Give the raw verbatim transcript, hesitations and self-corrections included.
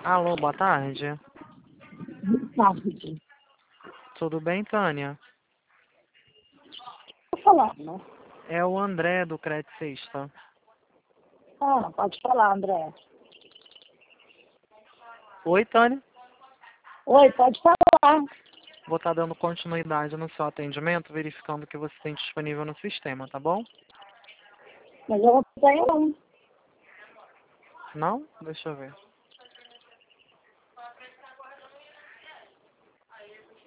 Alô, boa tarde. Boa tarde. Tudo bem, Tânia? Tô falando. É o André do Creticista. Ah, pode falar, André. Oi, Tânia. Oi, pode falar. Vou estar dando continuidade no seu atendimento, verificando o que você tem disponível no sistema, tá bom? Mas eu não tenho não. Não? Deixa eu ver.